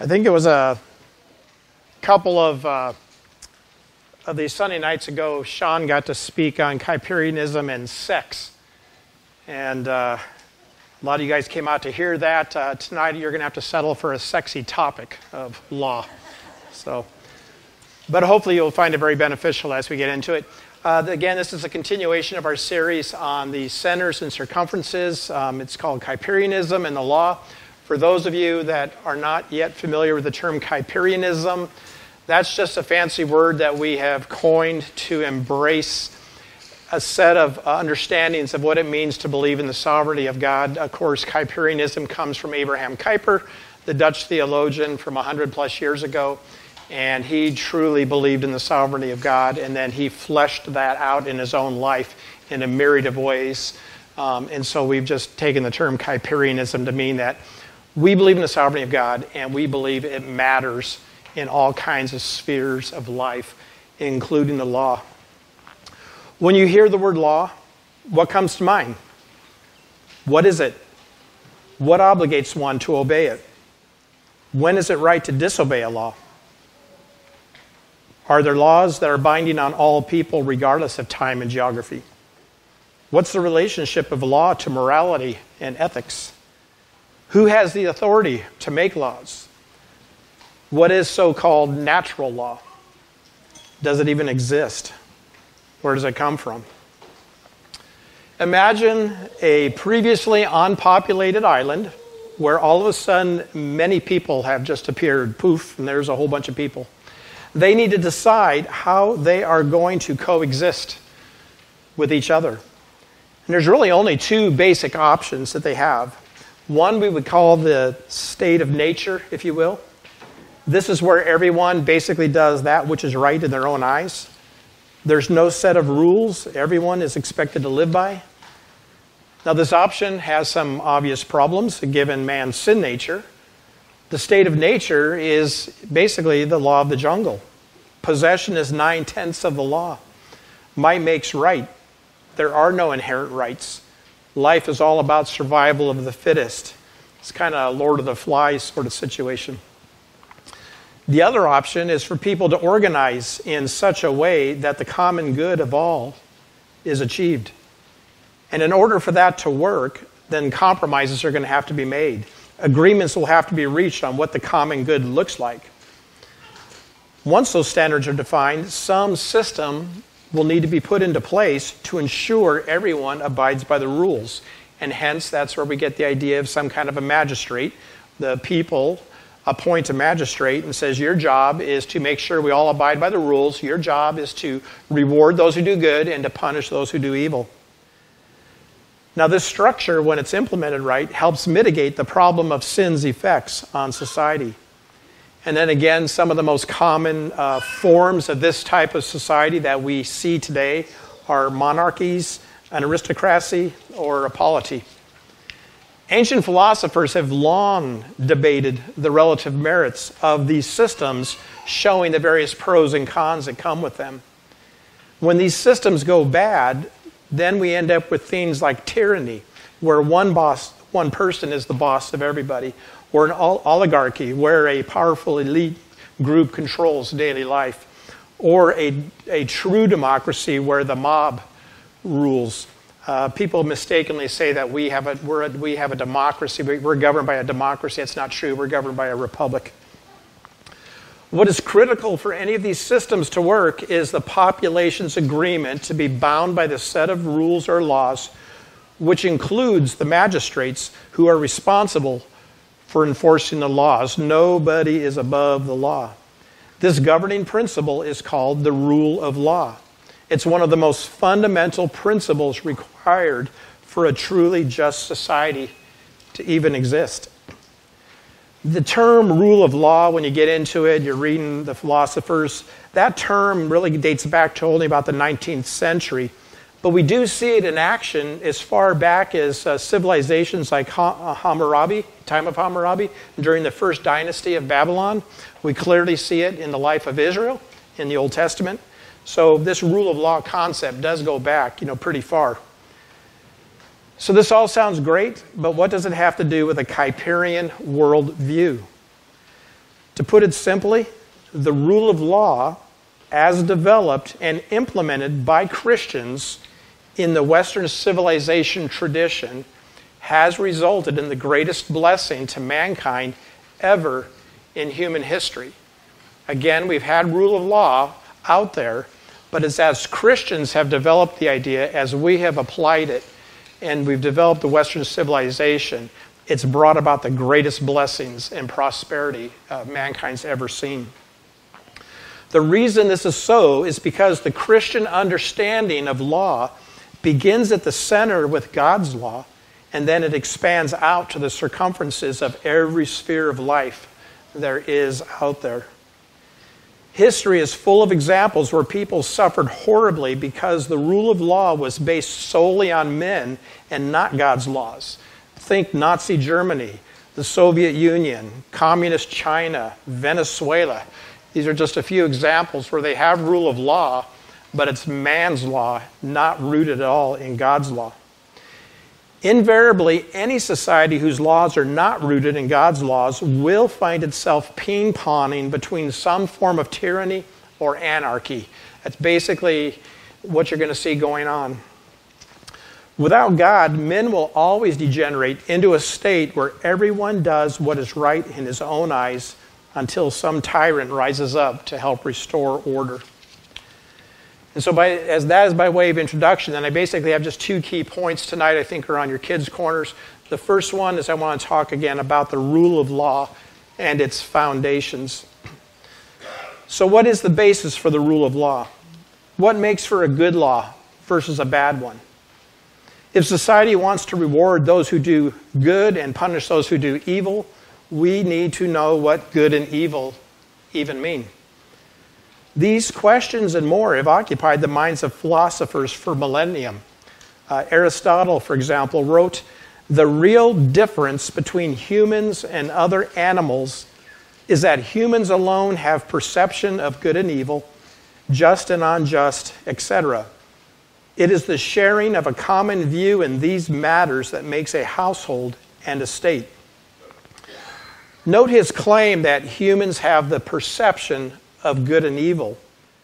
I think it was a couple of these Sunday nights ago, Sean got to speak on Kuyperianism and sex. And a lot of you guys came out to hear that. Tonight you're going to have to settle for a sexy topic of law. But hopefully you'll find it very beneficial as we get into it. Again, this is a continuation of our series on the centers and circumferences. It's called Kuyperianism and the Law. For those of you that are not yet familiar with the term Kuyperianism, that's just a fancy word that we have coined to embrace a set of understandings of what it means to believe in the sovereignty of God. Of course, Kuyperianism comes from Abraham Kuyper, the Dutch theologian from 100 plus years ago, and he truly believed in the sovereignty of God, and then he fleshed that out in his own life in a myriad of ways. And so we've just taken the term Kuyperianism to mean that we believe in the sovereignty of God, and we believe it matters in all kinds of spheres of life, including the law. When you hear the word law, what comes to mind? What is it? What obligates one to obey it? When is it right to disobey a law? Are there laws that are binding on all people regardless of time and geography? What's the relationship of law to morality and ethics? Who has the authority to make laws? What is so-called natural law? Does it even exist? Where does it come from? Imagine a previously unpopulated island where all of a sudden many people have just appeared. Poof, and there's a whole bunch of people. They need to decide how they are going to coexist with each other. And there's really only two basic options that they have. One we would call the state of nature, if you will. This is where everyone basically does that which is right in their own eyes. There's no set of rules everyone is expected to live by. Now, this option has some obvious problems given man's sin nature. The state of nature is basically the law of the jungle. Possession is 9/10 of the law. Might makes right. There are no inherent rights. Life is all about survival of the fittest. It's kind of a Lord of the Flies sort of situation. The other option is for people to organize in such a way that the common good of all is achieved. And in order for that to work, then compromises are going to have to be made. Agreements will have to be reached on what the common good looks like. Once those standards are defined, some system will need to be put into place to ensure everyone abides by the rules. And hence, that's where we get the idea of some kind of a magistrate. The people appoint a magistrate and says, your job is to make sure we all abide by the rules. Your job is to reward those who do good and to punish those who do evil. Now, this structure, when it's implemented right, helps mitigate the problem of sin's effects on society. And then again, some of the most common forms of this type of society that we see today are monarchies, an aristocracy, or a polity. Ancient philosophers have long debated the relative merits of these systems, showing the various pros and cons that come with them. When these systems go bad, then we end up with things like tyranny, where one person is the boss of everybody, or an oligarchy, where a powerful elite group controls daily life, or a true democracy where the mob rules. People mistakenly say that we have a democracy. We're governed by a democracy. It's not true. We're governed by a republic. What is critical for any of these systems to work is the population's agreement to be bound by the set of rules or laws, which includes the magistrates who are responsible for enforcing the laws. Nobody is above the law. This governing principle is called the rule of law. It's one of the most fundamental principles required for a truly just society to even exist. The term rule of law, when you get into it, you're reading the philosophers, that term really dates back to only about the 19th century. But we do see it in action as far back as civilizations like Hammurabi, time of Hammurabi, during the first dynasty of Babylon. We clearly see it in the life of Israel in the Old Testament. So this rule of law concept does go back, pretty far. So this all sounds great, but what does it have to do with a Kuyperian worldview? To put it simply, the rule of law, as developed and implemented by Christians in the Western civilization tradition, has resulted in the greatest blessing to mankind ever in human history. Again, we've had rule of law out there, but it's as Christians have developed the idea, as we have applied it, and we've developed the Western civilization, it's brought about the greatest blessings and prosperity mankind's ever seen. The reason this is so is because the Christian understanding of law begins at the center with God's law, and then it expands out to the circumferences of every sphere of life there is out there. History is full of examples where people suffered horribly because the rule of law was based solely on men and not God's laws. Think Nazi Germany, the Soviet Union, Communist China, Venezuela. These are just a few examples where they have rule of law, but it's man's law, not rooted at all in God's law. Invariably, any society whose laws are not rooted in God's laws will find itself ping-ponging between some form of tyranny or anarchy. That's basically what you're going to see going on. Without God, men will always degenerate into a state where everyone does what is right in his own eyes until some tyrant rises up to help restore order. And so as that is by way of introduction, then I basically have just two key points tonight I think are on your kids' corners. The first one is I want to talk again about the rule of law and its foundations. So what is the basis for the rule of law? What makes for a good law versus a bad one? If society wants to reward those who do good and punish those who do evil, we need to know what good and evil even mean. These questions and more have occupied the minds of philosophers for millennium. Aristotle, for example, wrote, "The real difference between humans and other animals is that humans alone have perception of good and evil, just and unjust, etc. It is the sharing of a common view in these matters that makes a household and a state." Note his claim that humans have the perception of good and evil.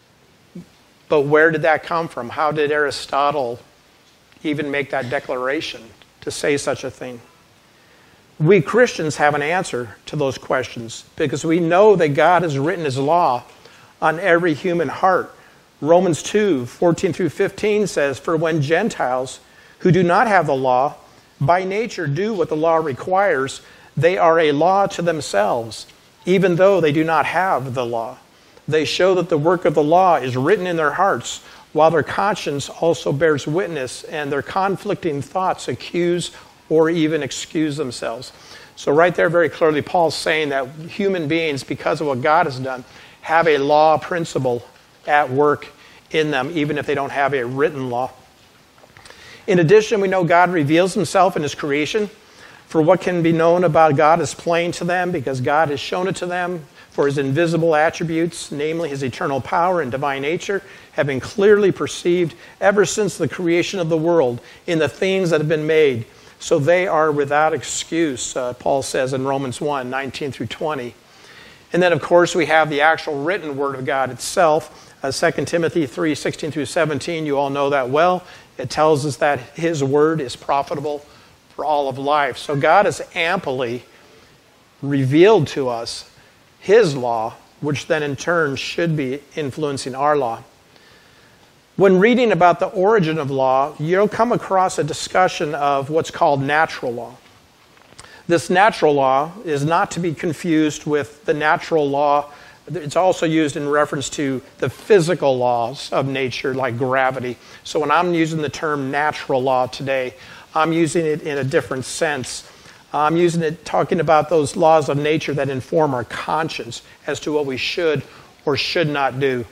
But where did that come from? How did Aristotle even make that declaration to say such a thing? We Christians have an answer to those questions because we know that God has written his law on every human heart. Romans 2:14 through 15 says, "For when Gentiles who do not have the law by nature do what the law requires, they are a law to themselves, even though they do not have the law. They show that the work of the law is written in their hearts, while their conscience also bears witness, and their conflicting thoughts accuse or even excuse themselves." So right there very clearly Paul's saying that human beings, because of what God has done, have a law principle at work in them, even if they don't have a written law. In addition, we know God reveals himself in his creation. For what can be known about God is plain to them because God has shown it to them. For his invisible attributes, namely his eternal power and divine nature, have been clearly perceived ever since the creation of the world in the things that have been made. So they are without excuse, Paul says in Romans 1:19 through 20. And then, of course, we have the actual written word of God itself. 2 Timothy 3:16 through 17, you all know that well. It tells us that his word is profitable for all of life. So God has amply revealed to us his law, which then in turn should be influencing our law. When reading about the origin of law, you'll come across a discussion of what's called natural law. This natural law is not to be confused with the natural law. It's also used in reference to the physical laws of nature, like gravity. So when I'm using the term natural law today, I'm using it in a different sense. I'm using it talking about those laws of nature that inform our conscience as to what we should or should not do.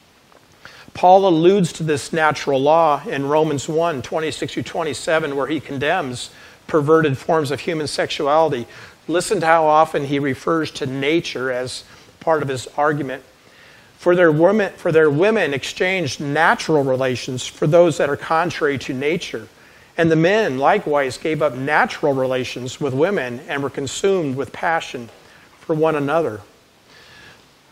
Paul alludes to this natural law in Romans 1:26 through 27, where he condemns perverted forms of human sexuality. Listen to how often he refers to nature as part of his argument. For their women exchanged natural relations for those that are contrary to nature. And the men likewise gave up natural relations with women and were consumed with passion for one another.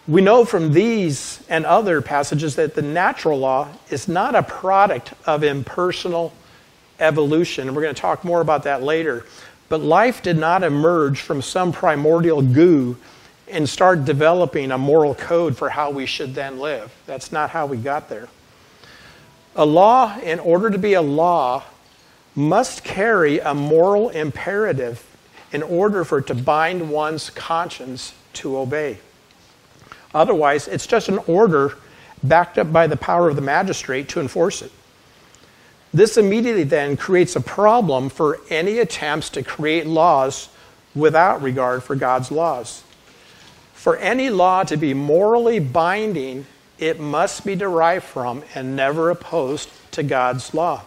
We know from these and other passages that the natural law is not a product of impersonal evolution. And we're going to talk more about that later. But life did not emerge from some primordial goo and start developing a moral code for how we should then live. That's not how we got there. A law, in order to be a law, must carry a moral imperative in order for it to bind one's conscience to obey. Otherwise, it's just an order backed up by the power of the magistrate to enforce it. This immediately then creates a problem for any attempts to create laws without regard for God's laws. For any law to be morally binding, it must be derived from and never opposed to God's law.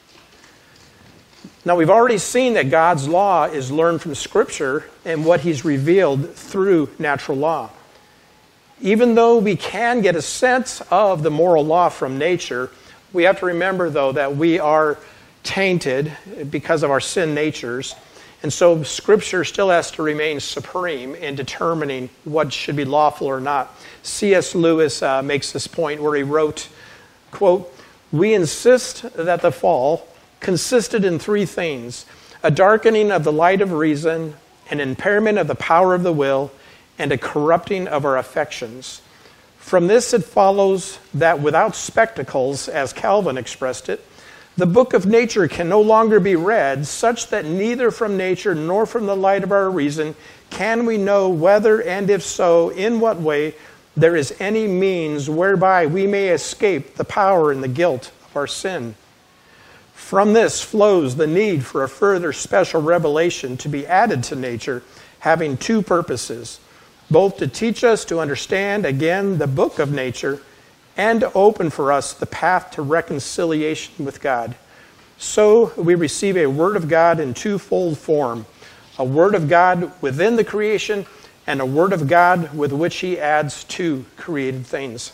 Now, we've already seen that God's law is learned from Scripture and what He's revealed through natural law. Even though we can get a sense of the moral law from nature, we have to remember, though, that we are tainted because of our sin natures. And so Scripture still has to remain supreme in determining what should be lawful or not. C.S. Lewis makes this point where he wrote, quote, "We insist that the fall consisted in three things: a darkening of the light of reason, an impairment of the power of the will, and a corrupting of our affections. From this it follows that without spectacles, as Calvin expressed it, the book of nature can no longer be read, such that neither from nature nor from the light of our reason can we know whether, and if so, in what way, there is any means whereby we may escape the power and the guilt of our sin. From this flows the need for a further special revelation to be added to nature, having two purposes: both to teach us to understand again the book of nature and to open for us the path to reconciliation with God. So we receive a word of God in twofold form: a word of God within the creation and a word of God with which He adds to created things."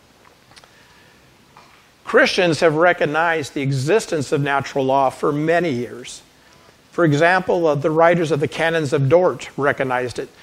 Christians have recognized the existence of natural law for many years. For example, the writers of the Canons of Dort recognized it.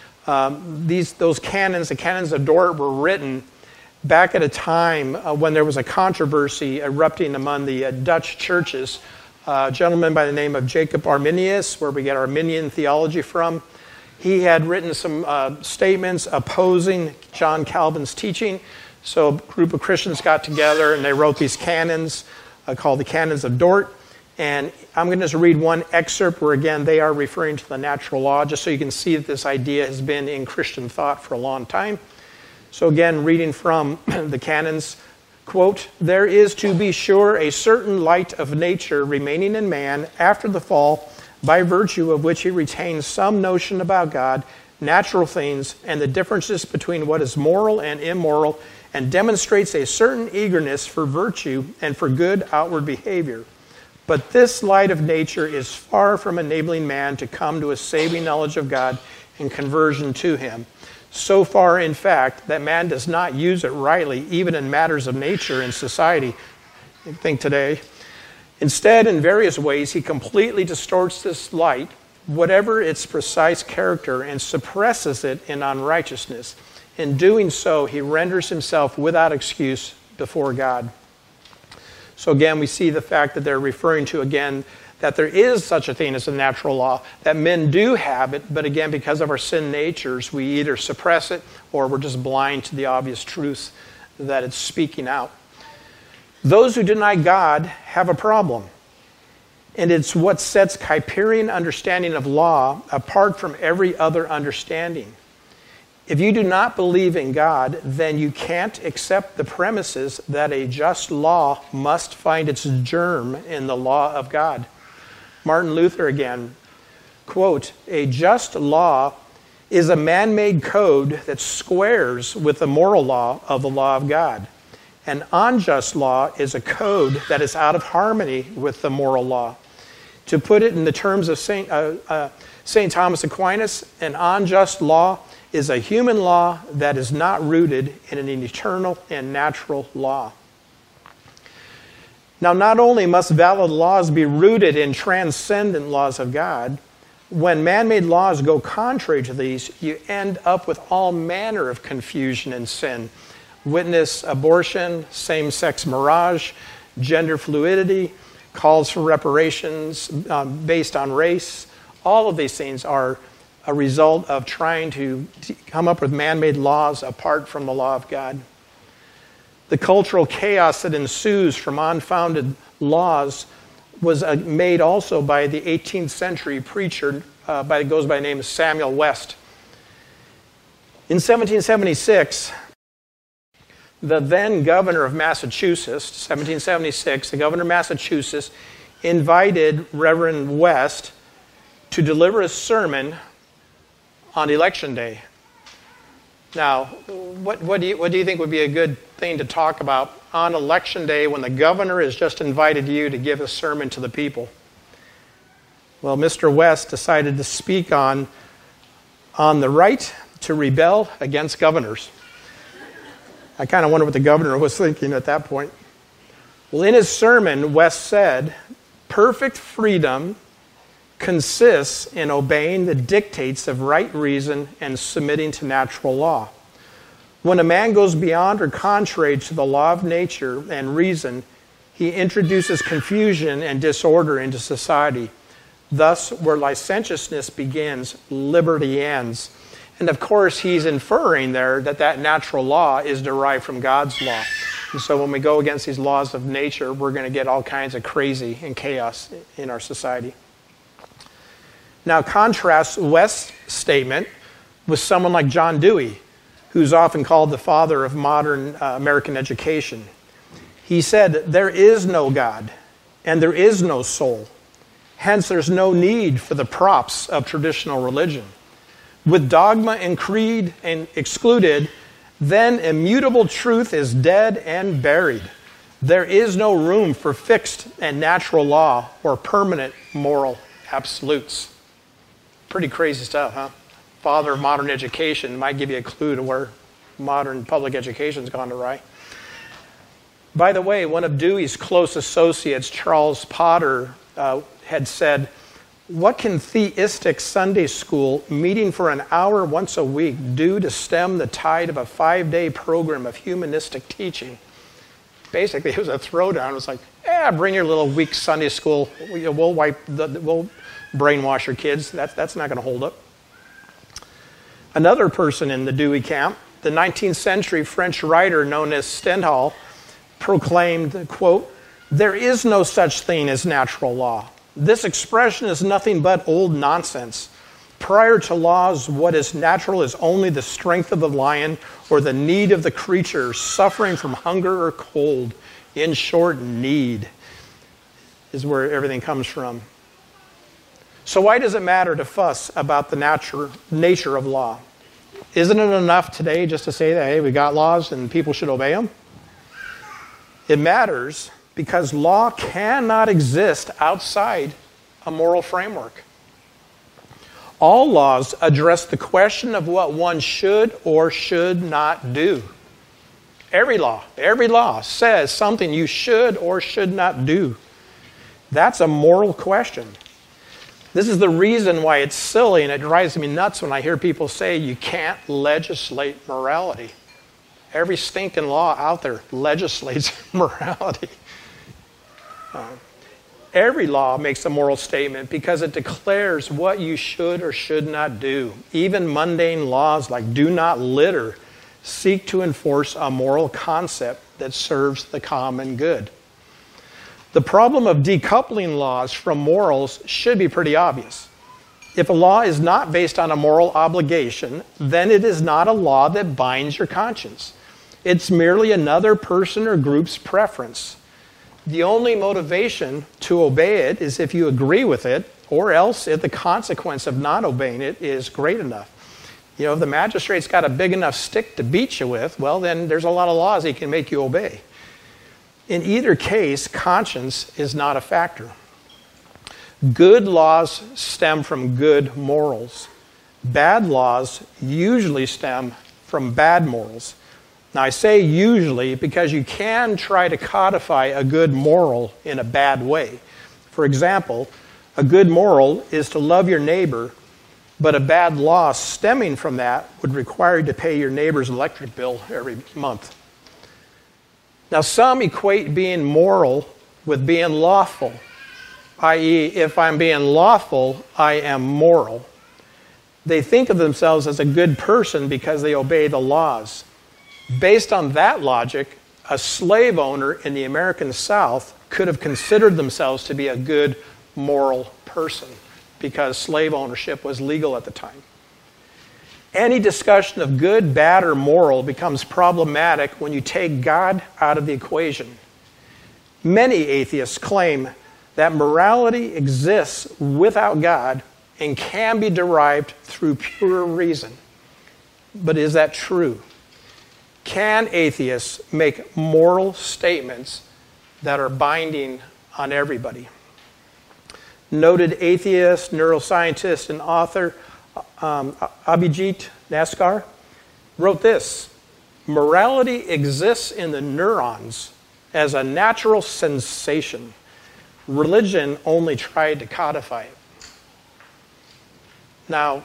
Those canons, the Canons of Dort, were written back at a time when there was a controversy erupting among the Dutch churches. A gentleman by the name of Jacob Arminius, where we get Arminian theology from, he had written some statements opposing John Calvin's teaching. So a group of Christians got together and they wrote these canons called the Canons of Dort. And I'm going to just read one excerpt where, again, they are referring to the natural law, just so you can see that this idea has been in Christian thought for a long time. So again, reading from the canons, quote, "There is, to be sure, a certain light of nature remaining in man after the fall, by virtue of which he retains some notion about God, natural things, and the differences between what is moral and immoral, and demonstrates a certain eagerness for virtue and for good outward behavior. But this light of nature is far from enabling man to come to a saving knowledge of God and conversion to Him. So far, in fact, that man does not use it rightly, even in matters of nature and society. I think today. Instead, in various ways, he completely distorts this light, whatever its precise character, and suppresses it in unrighteousness. In doing so, he renders himself without excuse before God." So again, we see the fact that they're referring to, again, that there is such a thing as a natural law, that men do have it, but again, because of our sin natures, we either suppress it or we're just blind to the obvious truth that it's speaking out. Those who deny God have a problem. And it's what sets Kuyperian understanding of law apart from every other understanding. If you do not believe in God, then you can't accept the premises that a just law must find its germ in the law of God. Martin Luther again, quote, "A just law is a man-made code that squares with the moral law of the law of God. An unjust law is a code that is out of harmony with the moral law. To put it in the terms of St. Thomas Aquinas, an unjust law is a human law that is not rooted in an eternal and natural law." Now, not only must valid laws be rooted in transcendent laws of God, When man-made laws go contrary to these, you end up with all manner of confusion and sin. Witness abortion, same-sex marriage, gender fluidity, calls for reparations based on race. All of these things are a result of trying to come up with man-made laws apart from the law of God. The cultural chaos that ensues from unfounded laws was made also by the 18th century preacher goes by the name of Samuel West. In 1776, the then governor of Massachusetts, 1776, the governor of Massachusetts invited Reverend West to deliver a sermon on Election Day. Now, what do you think would be a good thing to talk about on Election Day when the governor has just invited you to give a sermon to the people? Well, Mr. West decided to speak on the right to rebel against governors. I kind of wonder what the governor was thinking at that point. Well, in his sermon, West said, "Perfect freedom consists in obeying the dictates of right reason and submitting to natural law. When a man goes beyond or contrary to the law of nature and reason, he introduces confusion and disorder into society. Thus, where licentiousness begins, liberty ends." And of course, he's inferring there that natural law is derived from God's law. And so when we go against these laws of nature, we're going to get all kinds of crazy and chaos in our society. Now, contrast West's statement with someone like John Dewey, who's often called the father of modern American education. He said, "There is no God, and there is no soul. Hence, there's no need for the props of traditional religion. With dogma and creed and excluded, then immutable truth is dead and buried. There is no room for fixed and natural law or permanent moral absolutes." Pretty crazy stuff, huh? Father of modern education might give you a clue to where modern public education's gone awry. By the way, one of Dewey's close associates, Charles Potter, had said, "What can theistic Sunday school meeting for an hour once a week do to stem the tide of a 5-day program of humanistic teaching?" Basically, it was a throwdown. It was like, bring your little weak Sunday school. We'll brainwash your kids. That's not going to hold up. Another person in the Dewey camp, the 19th century French writer known as Stendhal, proclaimed, quote, "There is no such thing as natural law. This expression is nothing but old nonsense. Prior to laws, what is natural is only the strength of the lion or the need of the creature suffering from hunger or cold. In short, need is where everything comes from." So why does it matter to fuss about the nature of law? Isn't it enough today just to say that, hey, we got laws and people should obey them? It matters because law cannot exist outside a moral framework. All laws address the question of what one should or should not do. Every law says something you should or should not do. That's a moral question. This is the reason why it's silly and it drives me nuts when I hear people say you can't legislate morality. Every stinking law out there legislates morality. Every law makes a moral statement because it declares what you should or should not do. Even mundane laws like do not litter seek to enforce a moral concept that serves the common good. The problem of decoupling laws from morals should be pretty obvious. If a law is not based on a moral obligation, then it is not a law that binds your conscience. It's merely another person or group's preference. The only motivation to obey it is if you agree with it, or else if the consequence of not obeying it is great enough. You know, if the magistrate's got a big enough stick to beat you with, well, then there's a lot of laws he can make you obey. In either case, conscience is not a factor. Good laws stem from good morals. Bad laws usually stem from bad morals. Now, I say usually because you can try to codify a good moral in a bad way. For example, A good moral is to love your neighbor, but a bad law stemming from that would require you to pay your neighbor's electric bill every month. Now, some equate being moral with being lawful, i.e., if I'm being lawful, I am moral. They think of themselves as a good person because they obey the laws. Based on that logic, a slave owner in the American South could have considered themselves to be a good moral person because slave ownership was legal at the time. Any discussion of good, bad, or moral becomes problematic when you take God out of the equation. Many atheists claim that morality exists without God and can be derived through pure reason. But is that true? Can atheists make moral statements that are binding on everybody? Noted atheist, neuroscientist, and author Abhijit Naskar wrote this: morality exists in the neurons as a natural sensation. Religion only tried to codify it. Now,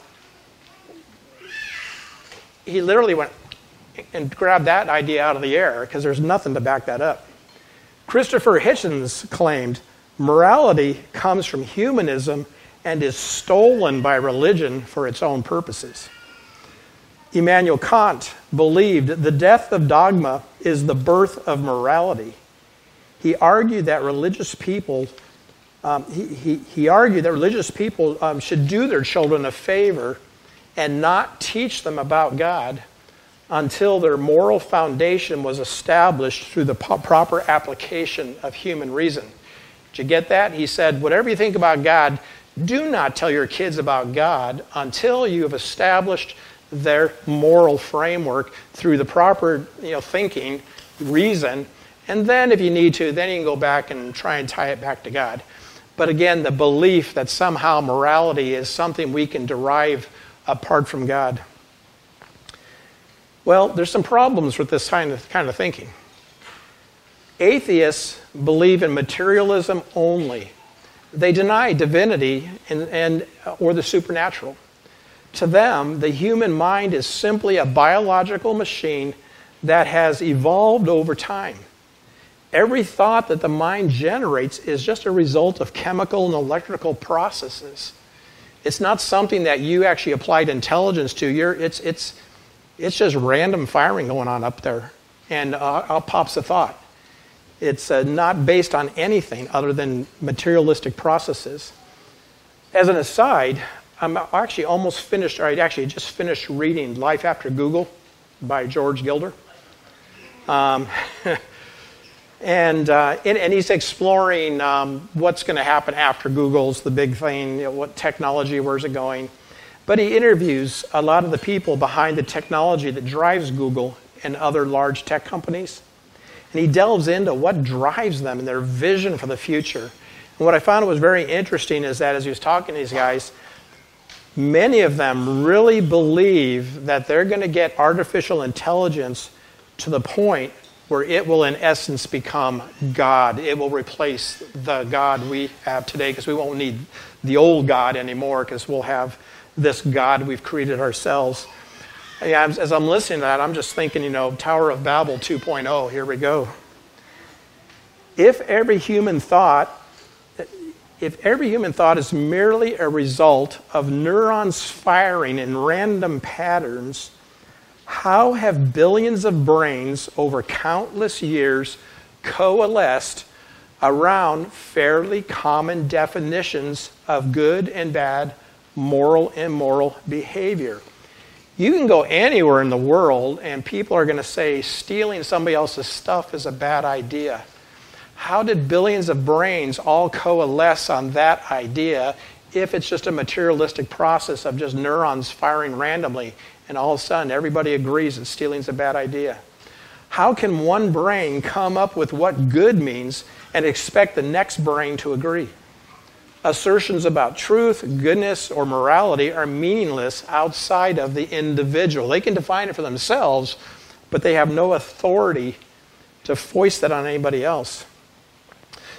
he literally went and grabbed that idea out of the air because there's nothing to back that up. Christopher Hitchens claimed morality comes from humanism and is stolen by religion for its own purposes. Immanuel Kant believed the death of dogma is the birth of morality. He argued that religious people should do their children a favor and not teach them about God until their moral foundation was established through the proper application of human reason. Did you get that? He said, whatever you think about God, do not tell your kids about God until you have established their moral framework through the proper thinking, reason, and then if you need to, then you can go back and try and tie it back to God. But again, the belief that somehow morality is something we can derive apart from God. Well, there's some problems with this kind of thinking. Atheists believe in materialism only. They deny divinity or the supernatural. To them, the human mind is simply a biological machine that has evolved over time. Every thought that the mind generates is just a result of chemical and electrical processes. It's not something that you actually applied intelligence to. It's just random firing going on up there, and out pops a thought. It's not based on anything other than materialistic processes. As an aside, I'm actually almost finished, or I actually just finished reading Life After Google by George Gilder. And he's exploring what's going to happen after Google's the big thing, what technology, where's it going. But he interviews a lot of the people behind the technology that drives Google and other large tech companies. And he delves into what drives them and their vision for the future. And what I found was very interesting is that as he was talking to these guys, many of them really believe that they're going to get artificial intelligence to the point where it will in essence become God. It will replace the God we have today because we won't need the old God anymore because we'll have this God we've created ourselves. As I'm listening to that, I'm just thinking, Tower of Babel 2.0, here we go. If every human thought is merely a result of neurons firing in random patterns, how have billions of brains over countless years coalesced around fairly common definitions of good and bad, moral and immoral behavior? You can go anywhere in the world and people are going to say stealing somebody else's stuff is a bad idea. How did billions of brains all coalesce on that idea if it's just a materialistic process of just neurons firing randomly and all of a sudden everybody agrees that stealing's a bad idea? How can one brain come up with what good means and expect the next brain to agree? Assertions about truth, goodness, or morality are meaningless outside of the individual. They can define it for themselves, but they have no authority to foist that on anybody else.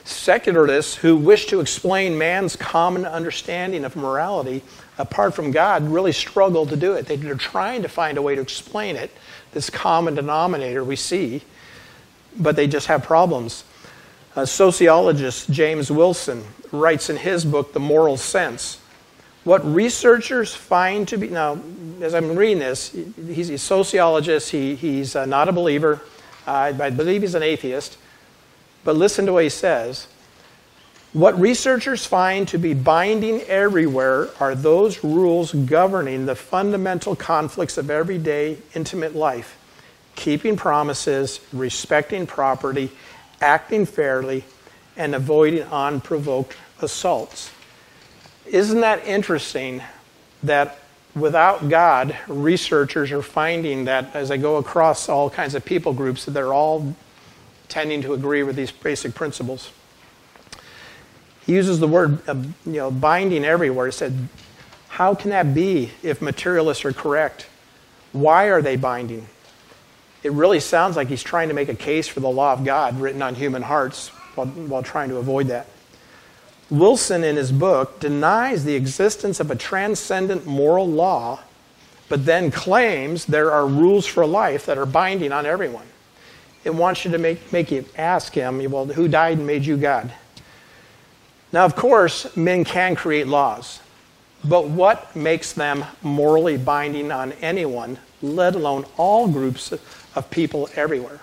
Secularists who wish to explain man's common understanding of morality apart from God really struggle to do it. They're trying to find a way to explain it, this common denominator we see, but they just have problems. Sociologist James Wilson writes in his book, The Moral Sense, what researchers find to be, now, as I'm reading this, he's a sociologist, he's not a believer, I believe he's an atheist, but listen to what he says. What researchers find to be binding everywhere are those rules governing the fundamental conflicts of everyday intimate life, keeping promises, respecting property, acting fairly, and avoiding unprovoked assaults. Isn't that interesting that without God, researchers are finding that as they go across all kinds of people groups, that they're all tending to agree with these basic principles? He uses the word binding everywhere. He said, how can that be if materialists are correct? Why are they binding? It really sounds like he's trying to make a case for the law of God written on human hearts while trying to avoid that. Wilson, in his book, denies the existence of a transcendent moral law, but then claims there are rules for life that are binding on everyone. It wants you to make you ask him, well, who died and made you God? Now, of course, men can create laws, but what makes them morally binding on anyone, let alone all groups of people everywhere?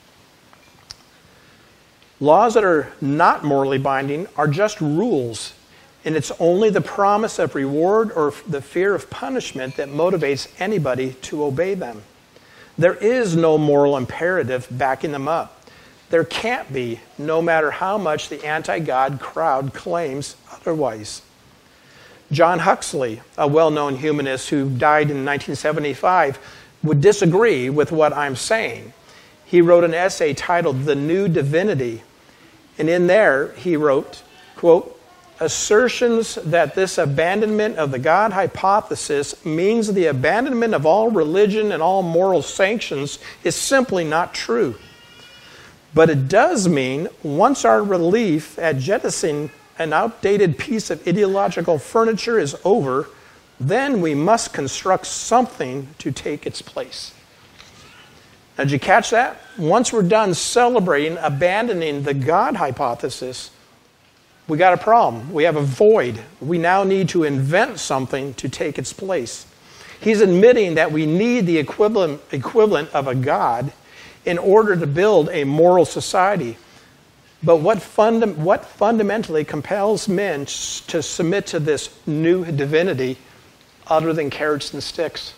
Laws that are not morally binding are just rules, and it's only the promise of reward or the fear of punishment that motivates anybody to obey them. There is no moral imperative backing them up. There can't be, no matter how much the anti-God crowd claims otherwise. John Huxley, a well-known humanist who died in 1975, would disagree with what I'm saying. He wrote an essay titled The New Divinity, and in there he wrote, quote, assertions that this abandonment of the God hypothesis means the abandonment of all religion and all moral sanctions is simply not true. But it does mean once our relief at jettisoning an outdated piece of ideological furniture is over, then we must construct something to take its place. Now, did you catch that? Once we're done celebrating, abandoning the God hypothesis, we got a problem. We have a void. We now need to invent something to take its place. He's admitting that we need the equivalent of a God in order to build a moral society. But what fundamentally compels men to submit to this new divinity other than carrots and sticks?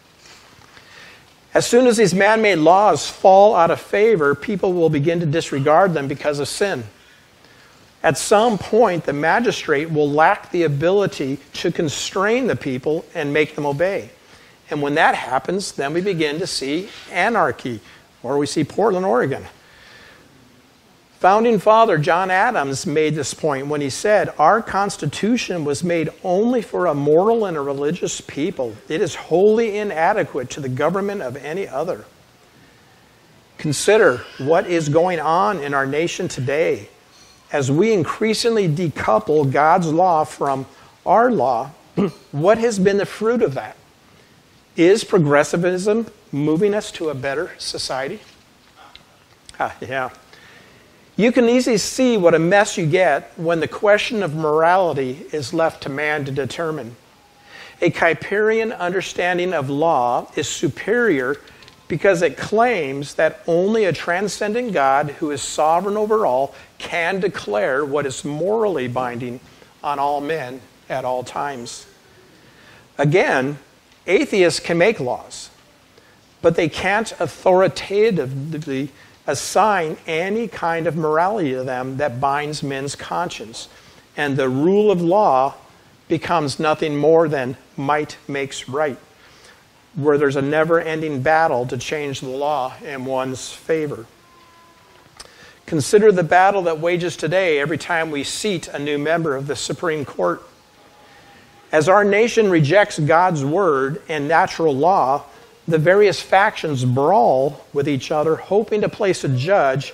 As soon as these man-made laws fall out of favor, people will begin to disregard them because of sin. At some point, the magistrate will lack the ability to constrain the people and make them obey. And when that happens, then we begin to see anarchy, or we see Portland, Oregon. Founding father John Adams made this point when he said, our Constitution was made only for a moral and a religious people. It is wholly inadequate to the government of any other. Consider what is going on in our nation today. As we increasingly decouple God's law from our law, what has been the fruit of that? Is progressivism moving us to a better society? Yeah. You can easily see what a mess you get when the question of morality is left to man to determine. A Kuyperian understanding of law is superior because it claims that only a transcendent God who is sovereign over all can declare what is morally binding on all men at all times. Again, atheists can make laws, but they can't authoritatively assign any kind of morality to them that binds men's conscience. And the rule of law becomes nothing more than might makes right, where there's a never-ending battle to change the law in one's favor. Consider the battle that wages today every time we seat a new member of the Supreme Court. As our nation rejects God's word and natural law, the various factions brawl with each other, hoping to place a judge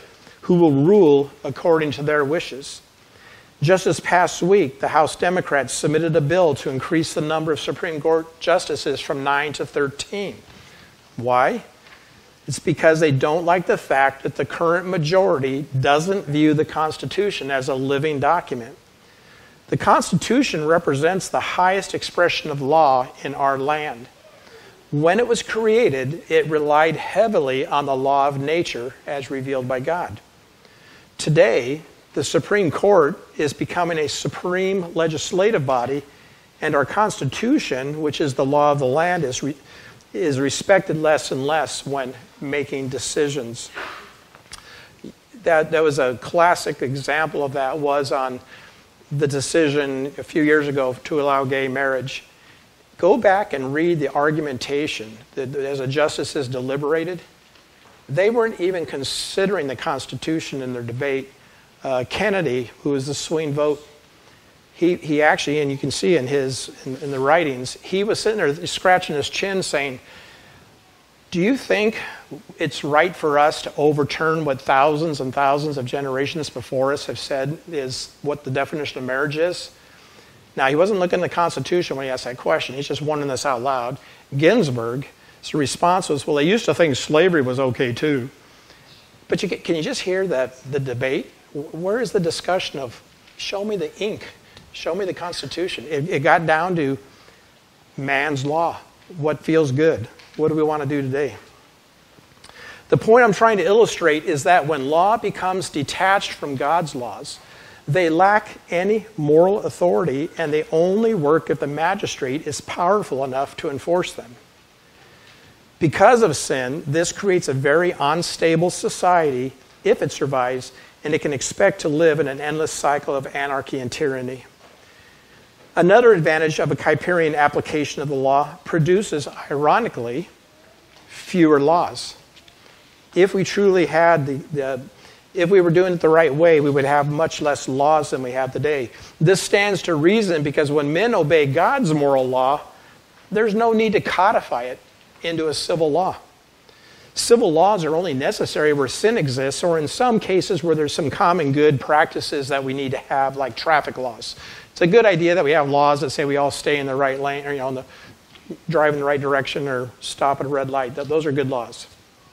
who will rule according to their wishes. Just this past week, the House Democrats submitted a bill to increase the number of Supreme Court justices from 9 to 13. Why? It's because they don't like the fact that the current majority doesn't view the Constitution as a living document. The Constitution represents the highest expression of law in our land. When it was created, it relied heavily on the law of nature as revealed by God. Today, the Supreme Court is becoming a supreme legislative body, and our Constitution, which is the law of the land, is respected less and less when making decisions. That was a classic example of that was on the decision a few years ago to allow gay marriage. Go back and read the argumentation that as the justices deliberated. They weren't even considering the Constitution in their debate. Kennedy, who was the swing vote, he actually, and you can see in the writings, he was sitting there scratching his chin saying, do you think it's right for us to overturn what thousands and thousands of generations before us have said is what the definition of marriage is? Now, he wasn't looking at the Constitution when he asked that question. He's just wondering this out loud. Ginsburg's response was, well, they used to think slavery was okay too. But can you just hear the debate? Where is the discussion of, show me the ink, show me the Constitution? It got down to man's law. What feels good? What do we want to do today? The point I'm trying to illustrate is that when law becomes detached from God's laws, they lack any moral authority, and they only work if the magistrate is powerful enough to enforce them. Because of sin, this creates a very unstable society, if it survives, and it can expect to live in an endless cycle of anarchy and tyranny. Another advantage of a Kuyperian application of the law produces, ironically, fewer laws. If we truly had if we were doing it the right way, we would have much less laws than we have today. This stands to reason because when men obey God's moral law, there's no need to codify it into a civil law. Civil laws are only necessary where sin exists, or in some cases where there's some common good practices that we need to have, like traffic laws. It's a good idea that we have laws that say we all stay in the right lane, or drive in the right direction, or stop at a red light. Those are good laws.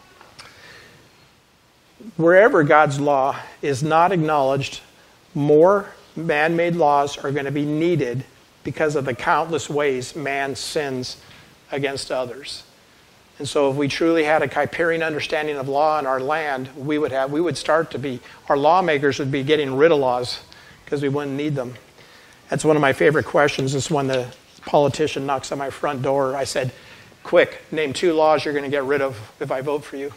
Wherever God's law is not acknowledged, more man-made laws are going to be needed because of the countless ways man sins against others. And so if we truly had a Kuyperian understanding of law in our land, our lawmakers would be getting rid of laws because we wouldn't need them. That's one of my favorite questions is when the politician knocks on my front door. I said, quick, name 2 laws you're going to get rid of if I vote for you.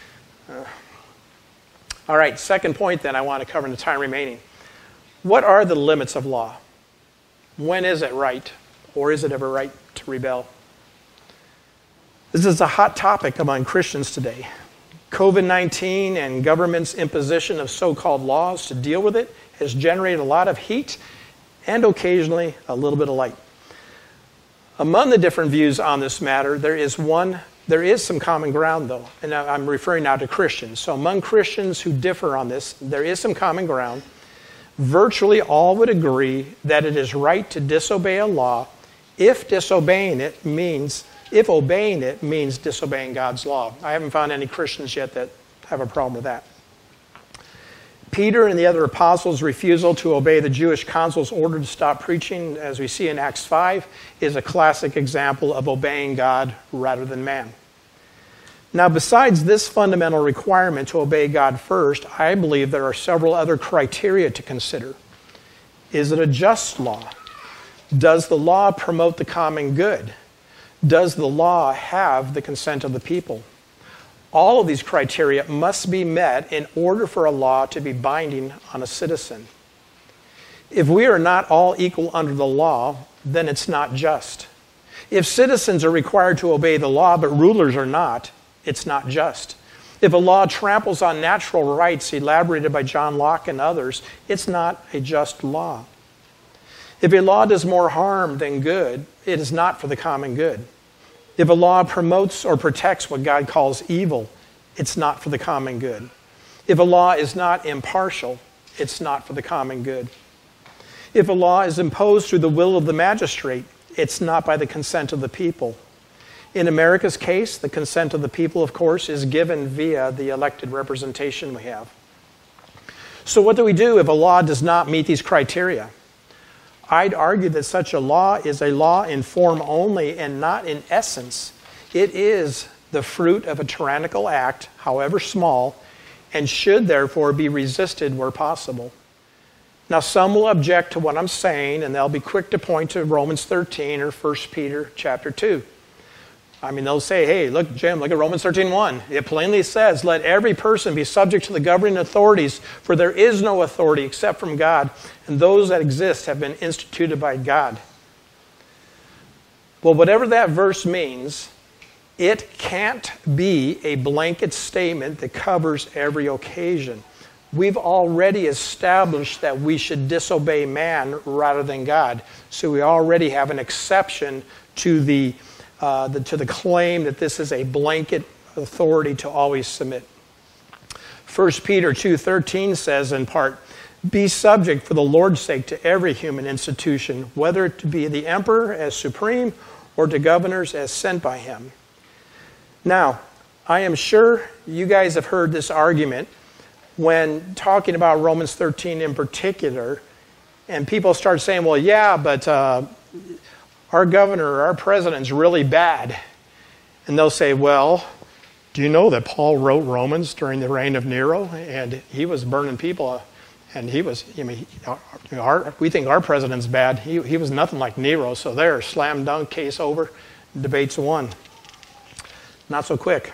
All right, second point then I want to cover in the time remaining. What are the limits of law? When is it right, or is it ever right to rebel? This is a hot topic among Christians today. COVID-19 and government's imposition of so-called laws to deal with it has generated a lot of heat and occasionally a little bit of light. Among the different views on this matter, there is some common ground, though, and I'm referring now to Christians. So among Christians who differ on this, there is some common ground. Virtually all would agree that it is right to disobey a law if obeying it means disobeying God's law. I haven't found any Christians yet that have a problem with that. Peter and the other apostles' refusal to obey the Jewish council's order to stop preaching, as we see in Acts 5, is a classic example of obeying God rather than man. Now, besides this fundamental requirement to obey God first, I believe there are several other criteria to consider. Is it a just law? Does the law promote the common good? Does the law have the consent of the people? All of these criteria must be met in order for a law to be binding on a citizen. If we are not all equal under the law, then it's not just. If citizens are required to obey the law but rulers are not, it's not just. If a law tramples on natural rights elaborated by John Locke and others, it's not a just law. If a law does more harm than good, it is not for the common good. If a law promotes or protects what God calls evil, it's not for the common good. If a law is not impartial, it's not for the common good. If a law is imposed through the will of the magistrate, it's not by the consent of the people. In America's case, the consent of the people, of course, is given via the elected representation we have. So what do we do if a law does not meet these criteria? I'd argue that such a law is a law in form only and not in essence. It is the fruit of a tyrannical act, however small, and should therefore be resisted where possible. Now, some will object to what I'm saying, and they'll be quick to point to Romans 13 or 1 Peter chapter 2. I mean, they'll say, hey, look, Jim, look at Romans 13:1. It plainly says, let every person be subject to the governing authorities, for there is no authority except from God, and those that exist have been instituted by God. Well, whatever that verse means, it can't be a blanket statement that covers every occasion. We've already established that we should disobey man rather than God. So we already have an exception to the claim that this is a blanket authority to always submit. 1 Peter 2:13 says in part, be subject for the Lord's sake to every human institution, whether it be the emperor as supreme or to governors as sent by him. Now, I am sure you guys have heard this argument when talking about Romans 13 in particular, and people start saying, well, yeah, but our governor or our president's really bad. And they'll say, well, do you know that Paul wrote Romans during the reign of Nero? And he was burning people. And he was, we think our president's bad. He was nothing like Nero. So there, slam dunk, case over, debate's won. Not so quick.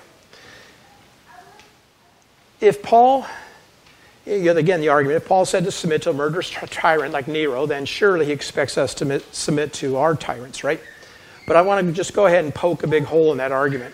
If Paul, again the argument, if Paul said to submit to a murderous tyrant like Nero, then surely he expects us to submit to our tyrants, right? But I want to just go ahead and poke a big hole in that argument.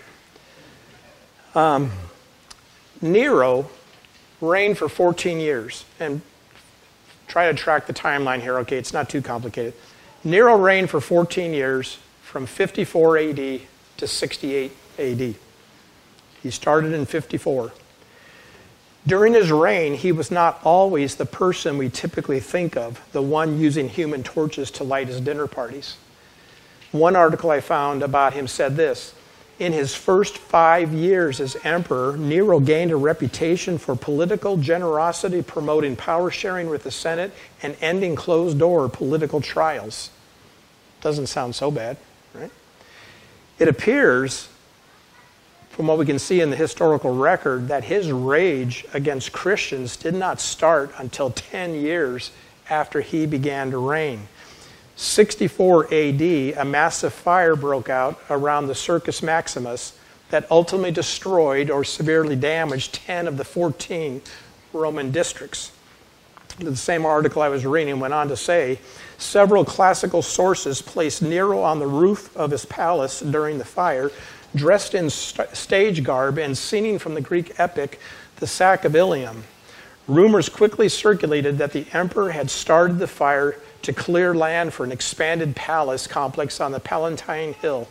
Nero reigned for 14 years. And try to track the timeline here. Okay, it's not too complicated. Nero reigned for 14 years from 54 AD to 68 AD. He started in 54. During his reign, he was not always the person we typically think of, the one using human torches to light his dinner parties. One article I found about him said this: in his first 5 years as emperor, Nero gained a reputation for political generosity, promoting power sharing with the Senate and ending closed-door political trials. Doesn't sound so bad, right? It appears, from what we can see in the historical record, that his rage against Christians did not start until 10 years after he began to reign. 64 AD, a massive fire broke out around the Circus Maximus that ultimately destroyed or severely damaged 10 of the 14 Roman districts. The same article I was reading went on to say, several classical sources placed Nero on the roof of his palace during the fire, dressed in stage garb and singing from the Greek epic, the Sack of Ilium. Rumors quickly circulated that the emperor had started the fire to clear land for an expanded palace complex on the Palatine Hill.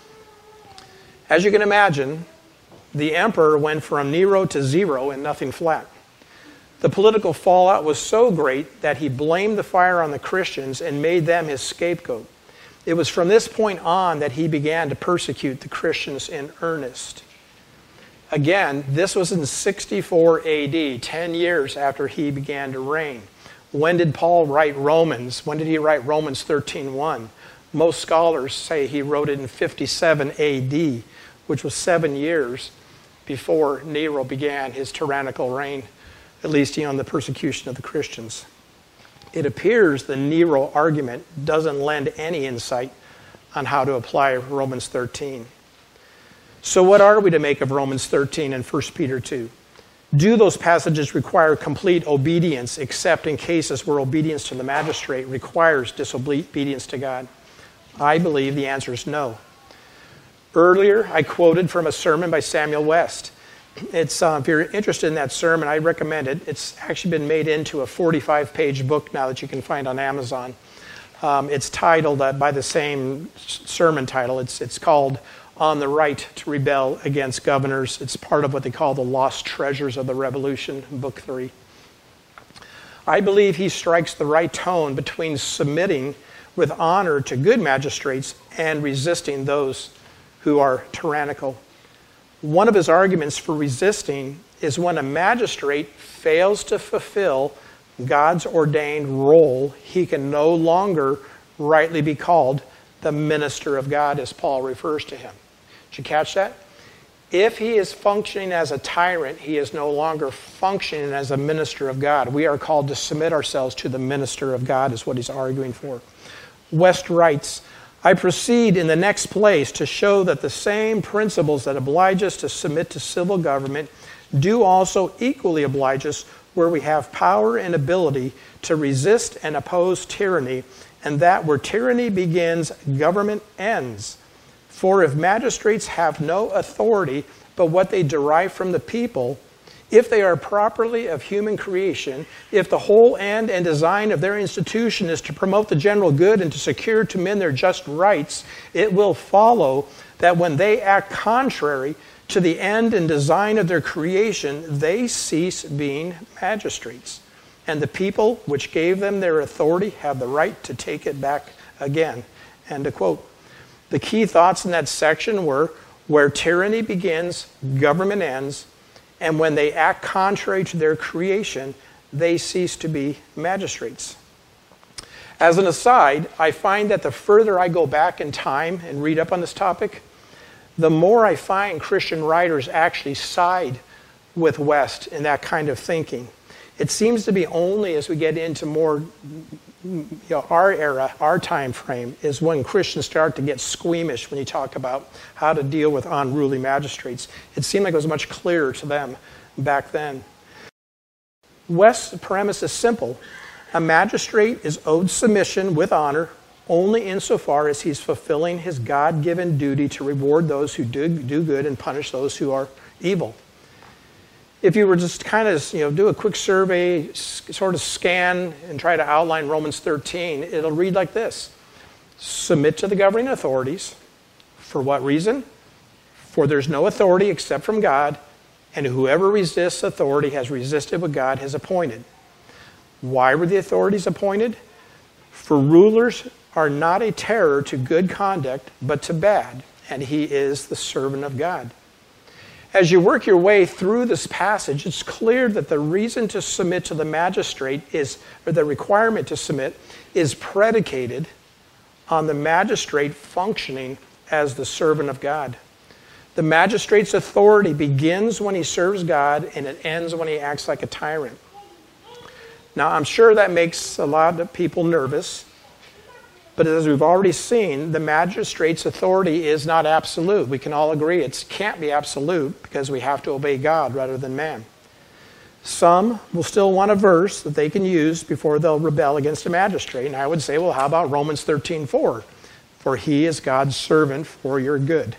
As you can imagine, the emperor went from Nero to zero and nothing flat. The political fallout was so great that he blamed the fire on the Christians and made them his scapegoat. It was from this point on that he began to persecute the Christians in earnest. Again, this was in 64 AD, 10 years after he began to reign. When did Paul write Romans? When did he write Romans 13:1? Most scholars say he wrote it in 57 AD, which was 7 years before Nero began his tyrannical reign, at least on the persecution of the Christians. It appears the Nero argument doesn't lend any insight on how to apply Romans 13. So what are we to make of Romans 13 and 1 Peter 2? Do those passages require complete obedience, except in cases where obedience to the magistrate requires disobedience to God? I believe the answer is no. Earlier, I quoted from a sermon by Samuel West. It's if you're interested in that sermon, I recommend it. It's actually been made into a 45-page book now that you can find on Amazon. It's titled by the same sermon title. It's called on the right to rebel against governors. It's part of what they call the lost treasures of the Revolution, Book 3. I believe he strikes the right tone between submitting with honor to good magistrates and resisting those who are tyrannical. One of his arguments for resisting is when a magistrate fails to fulfill God's ordained role, he can no longer rightly be called the minister of God, as Paul refers to him. Did you catch that? If he is functioning as a tyrant, he is no longer functioning as a minister of God. We are called to submit ourselves to the minister of God, is what he's arguing for. West writes, I proceed in the next place to show that the same principles that oblige us to submit to civil government do also equally oblige us where we have power and ability to resist and oppose tyranny, and that where tyranny begins, government ends. For if magistrates have no authority but what they derive from the people, if they are properly of human creation, if the whole end and design of their institution is to promote the general good and to secure to men their just rights, it will follow that when they act contrary to the end and design of their creation, they cease being magistrates. And the people which gave them their authority have the right to take it back again. End of quote. The key thoughts in that section were, where tyranny begins, government ends, and when they act contrary to their creation, they cease to be magistrates. As an aside, I find that the further I go back in time and read up on this topic, the more I find Christian writers actually side with West in that kind of thinking. It seems to be only as we get into more our era, our time frame, is when Christians start to get squeamish when you talk about how to deal with unruly magistrates. It seemed like it was much clearer to them back then. West's premise is simple. A magistrate is owed submission with honor only insofar as he's fulfilling his God-given duty to reward those who do good and punish those who are evil. If you were just kind of do a quick survey, sort of scan and try to outline Romans 13, it'll read like this. Submit to the governing authorities. For what reason? For there's no authority except from God, and whoever resists authority has resisted what God has appointed. Why were the authorities appointed? For rulers are not a terror to good conduct, but to bad, and he is the servant of God. As you work your way through this passage, it's clear that the reason to submit to the magistrate or the requirement to submit, is predicated on the magistrate functioning as the servant of God. The magistrate's authority begins when he serves God, and it ends when he acts like a tyrant. Now, I'm sure that makes a lot of people nervous, but as we've already seen, the magistrate's authority is not absolute. We can all agree it can't be absolute because we have to obey God rather than man. Some will still want a verse that they can use before they'll rebel against a magistrate. And I would say, well, how about Romans 13:4? For he is God's servant for your good.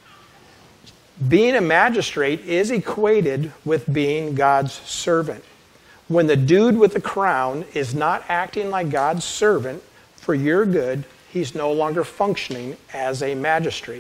Being a magistrate is equated with being God's servant. When the dude with the crown is not acting like God's servant for your good, he's no longer functioning as a magistrate.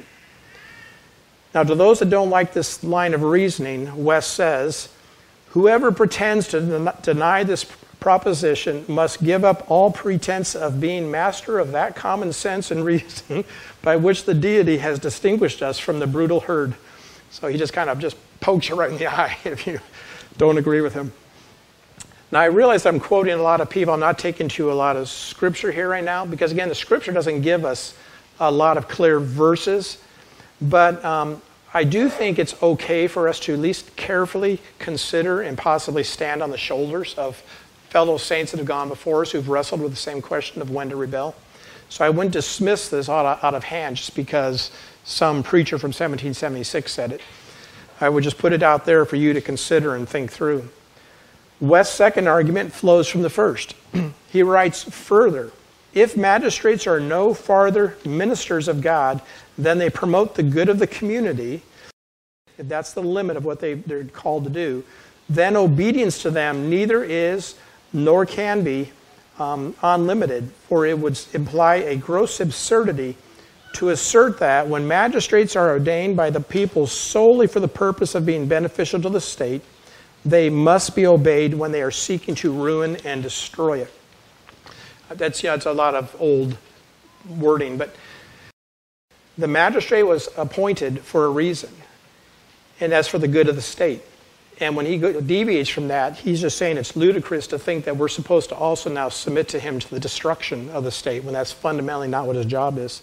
Now, to those that don't like this line of reasoning, West says, whoever pretends to deny this proposition must give up all pretense of being master of that common sense and reason by which the deity has distinguished us from the brutal herd. So he just kind of just pokes you right in the eye if you don't agree with him. Now, I realize I'm quoting a lot of people. I'm not taking to a lot of scripture here right now because, again, the scripture doesn't give us a lot of clear verses. But I do think it's okay for us to at least carefully consider and possibly stand on the shoulders of fellow saints that have gone before us who've wrestled with the same question of when to rebel. So I wouldn't dismiss this out of hand just because some preacher from 1776 said it. I would just put it out there for you to consider and think through. West's second argument flows from the first. He writes further, if magistrates are no farther ministers of God than they promote the good of the community, if that's the limit of what they're called to do, then obedience to them neither is nor can be unlimited, for it would imply a gross absurdity to assert that when magistrates are ordained by the people solely for the purpose of being beneficial to the state, they must be obeyed when they are seeking to ruin and destroy it. That's a lot of old wording, but the magistrate was appointed for a reason, and that's for the good of the state. And when he deviates from that, he's just saying it's ludicrous to think that we're supposed to also now submit to him to the destruction of the state, when that's fundamentally not what his job is.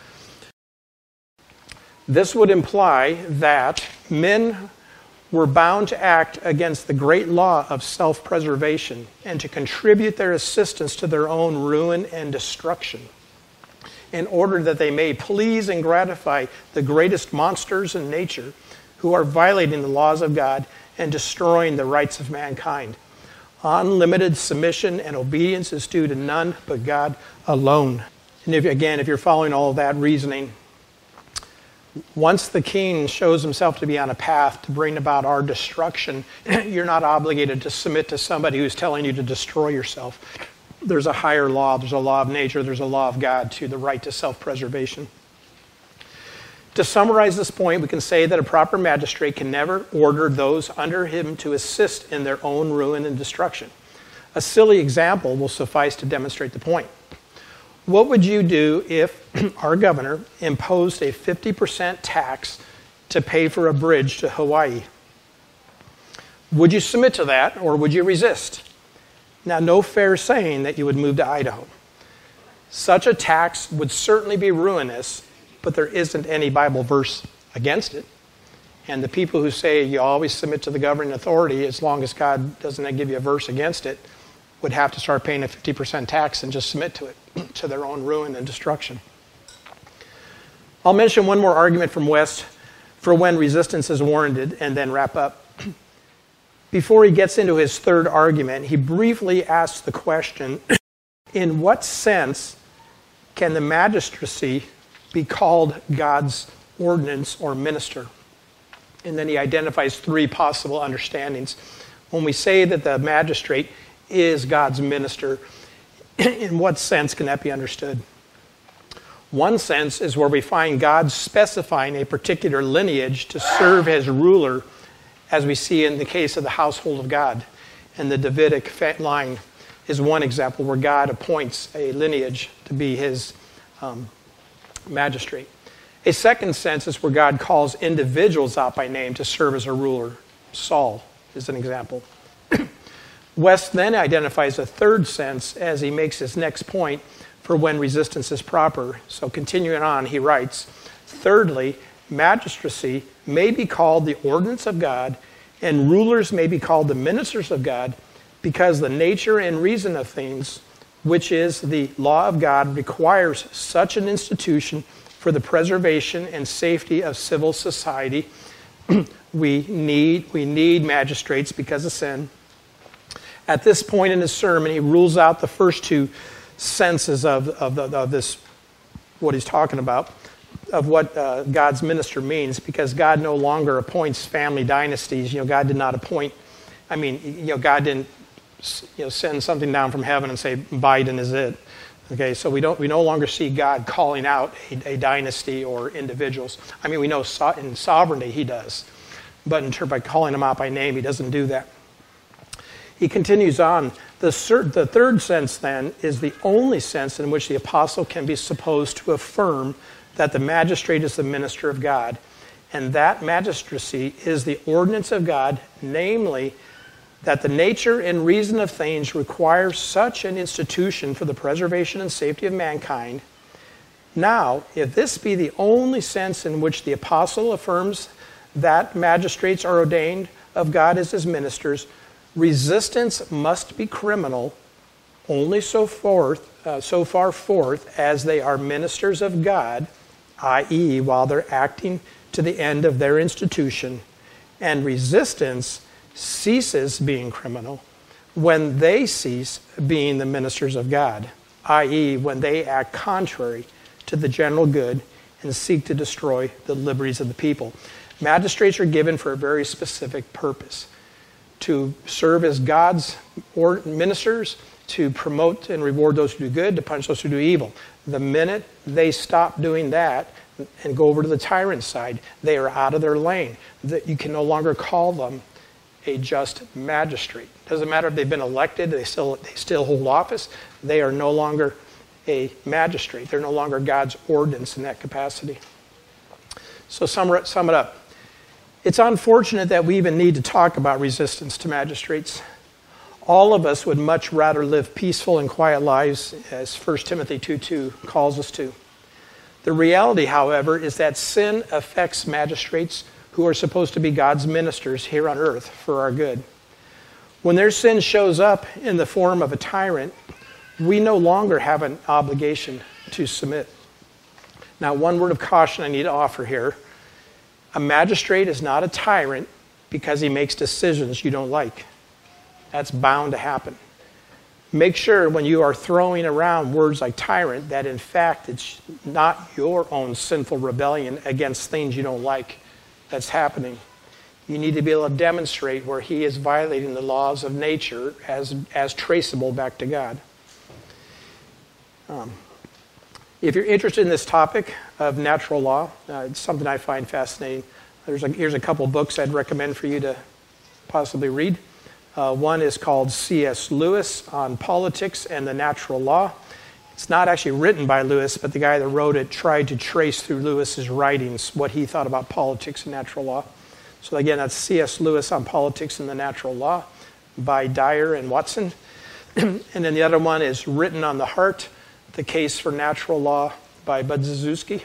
This would imply that men were bound to act against the great law of self-preservation and to contribute their assistance to their own ruin and destruction, in order that they may please and gratify the greatest monsters in nature who are violating the laws of God and destroying the rights of mankind. Unlimited submission and obedience is due to none but God alone. And if you're following all of that reasoning, once the king shows himself to be on a path to bring about our destruction, you're not obligated to submit to somebody who's telling you to destroy yourself. There's a higher law. There's a law of nature. There's a law of God to the right to self-preservation. To summarize this point, we can say that a proper magistrate can never order those under him to assist in their own ruin and destruction. A silly example will suffice to demonstrate the point. What would you do if our governor imposed a 50% tax to pay for a bridge to Hawaii? Would you submit to that, or would you resist? Now, no fair saying that you would move to Idaho. Such a tax would certainly be ruinous, but there isn't any Bible verse against it. And the people who say you always submit to the governing authority as long as God doesn't give you a verse against it would have to start paying a 50% tax and just submit to it, to their own ruin and destruction. I'll mention one more argument from West for when resistance is warranted and then wrap up. Before he gets into his third argument, he briefly asks the question, in what sense can the magistracy be called God's ordinance or minister? And then he identifies three possible understandings. When we say that the magistrate is God's minister, in what sense can that be understood? One sense is where we find God specifying a particular lineage to serve as ruler, as we see in the case of the household of God. And the Davidic line is one example where God appoints a lineage to be his magistrate. A second sense is where God calls individuals out by name to serve as a ruler. Saul is an example. West then identifies a third sense as he makes his next point for when resistance is proper. So continuing on, he writes, thirdly, magistracy may be called the ordinance of God, and rulers may be called the ministers of God, because the nature and reason of things, which is the law of God, requires such an institution for the preservation and safety of civil society. We need magistrates because of sin. At this point in his sermon, he rules out the first two senses of this, what he's talking about, of what God's minister means, because God no longer appoints family dynasties. God did not appoint, God didn't send something down from heaven and say, Biden is it. Okay, so we no longer see God calling out a dynasty or individuals. We know in sovereignty he does, but by calling them out by name, he doesn't do that. He continues on. The third sense, then, is the only sense in which the apostle can be supposed to affirm that the magistrate is the minister of God, and that magistracy is the ordinance of God, namely, that the nature and reason of things requires such an institution for the preservation and safety of mankind. Now, if this be the only sense in which the apostle affirms that magistrates are ordained of God as his ministers, resistance must be criminal only so far forth as they are ministers of God, i.e., while they're acting to the end of their institution, and resistance ceases being criminal when they cease being the ministers of God, i.e., when they act contrary to the general good and seek to destroy the liberties of the people. Magistrates are given for a very specific purpose: to serve as God's ministers to promote and reward those who do good, to punish those who do evil. The minute they stop doing that and go over to the tyrant side, they are out of their lane. That you can no longer call them a just magistrate. Doesn't matter if they've been elected, they still hold office. They are no longer a magistrate. They're no longer God's ordinance in that capacity. So sum it up. It's unfortunate that we even need to talk about resistance to magistrates. All of us would much rather live peaceful and quiet lives, as 1 Timothy 2:2 calls us to. The reality, however, is that sin affects magistrates who are supposed to be God's ministers here on earth for our good. When their sin shows up in the form of a tyrant, we no longer have an obligation to submit. Now, one word of caution I need to offer here. A magistrate is not a tyrant because he makes decisions you don't like. That's bound to happen. Make sure when you are throwing around words like tyrant that in fact it's not your own sinful rebellion against things you don't like that's happening. You need to be able to demonstrate where he is violating the laws of nature as traceable back to God. If you're interested in this topic of natural law, it's something I find fascinating. Here's a couple books I'd recommend for you to possibly read. One is called C.S. Lewis on Politics and the Natural Law. It's not actually written by Lewis, but the guy that wrote it tried to trace through Lewis's writings what he thought about politics and natural law. So again, that's C.S. Lewis on Politics and the Natural Law by Dyer and Watson. And then the other one is Written on the Heart, The Case for Natural Law by Budziszewski.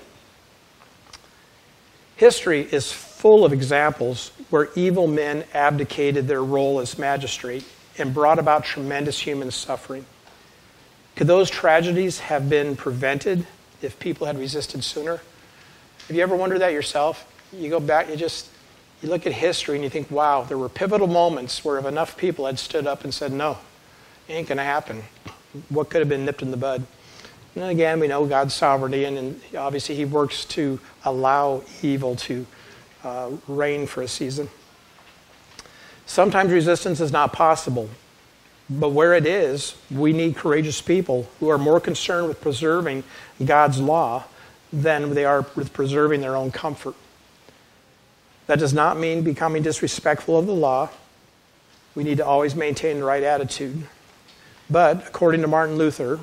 History is full of examples where evil men abdicated their role as magistrate and brought about tremendous human suffering. Could those tragedies have been prevented if people had resisted sooner? Have you ever wondered that yourself? You go back, you look at history and you think, wow, there were pivotal moments where if enough people had stood up and said, no, it ain't going to happen. What could have been nipped in the bud? And again, we know God's sovereignty, and obviously he works to allow evil to reign for a season. Sometimes resistance is not possible, but where it is, we need courageous people who are more concerned with preserving God's law than they are with preserving their own comfort. That does not mean becoming disrespectful of the law. We need to always maintain the right attitude. But according to Martin Luther,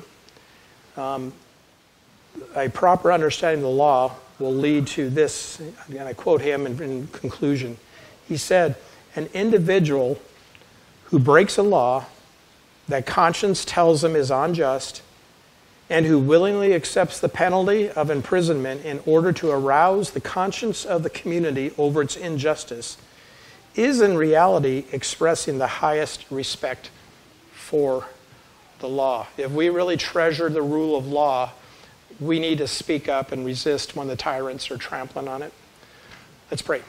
a proper understanding of the law will lead to this, and I quote him in conclusion. He said, an individual who breaks a law that conscience tells him is unjust and who willingly accepts the penalty of imprisonment in order to arouse the conscience of the community over its injustice is in reality expressing the highest respect for the law. If we really treasure the rule of law, we need to speak up and resist when the tyrants are trampling on it. Let's pray.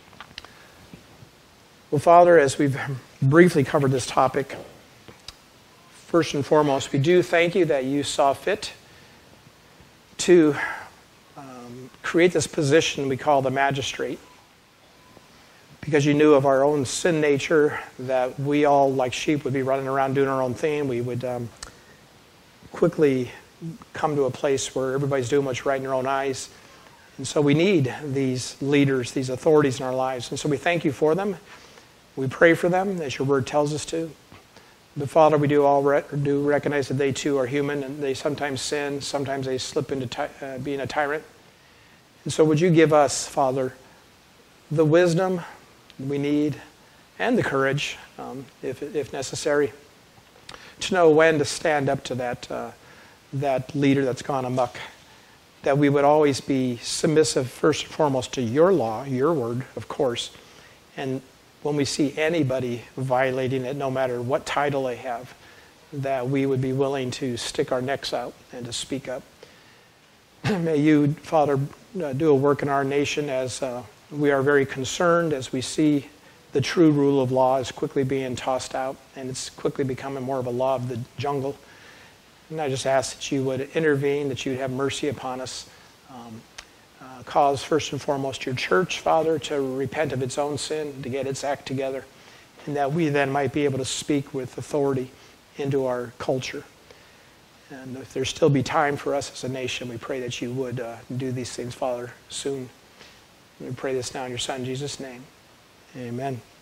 Well, Father, as we've briefly covered this topic, first and foremost, we do thank you that you saw fit to create this position we call the magistrate, because you knew of our own sin nature, that we all, like sheep, would be running around doing our own thing. We would quickly come to a place where everybody's doing what's right in their own eyes. And so we need these leaders, these authorities in our lives. And so we thank you for them. We pray for them, as your word tells us to. But Father, we do recognize that they too are human, and they sometimes sin, sometimes they slip into being a tyrant. And so would you give us, Father, the wisdom we need and the courage, if necessary, to know when to stand up to that leader that's gone amok. That we would always be submissive, first and foremost, to your law, your word, of course. And when we see anybody violating it, no matter what title they have, that we would be willing to stick our necks out and to speak up. May you, Father, do a work in our nation as we are very concerned as we see the true rule of law is quickly being tossed out, and it's quickly becoming more of a law of the jungle. And I just ask that you would intervene, that you would have mercy upon us. Cause, first and foremost, your church, Father, to repent of its own sin, to get its act together, and that we then might be able to speak with authority into our culture. And if there still be time for us as a nation, we pray that you would do these things, Father, soon. We pray this now in your Son, Jesus' name. Amen.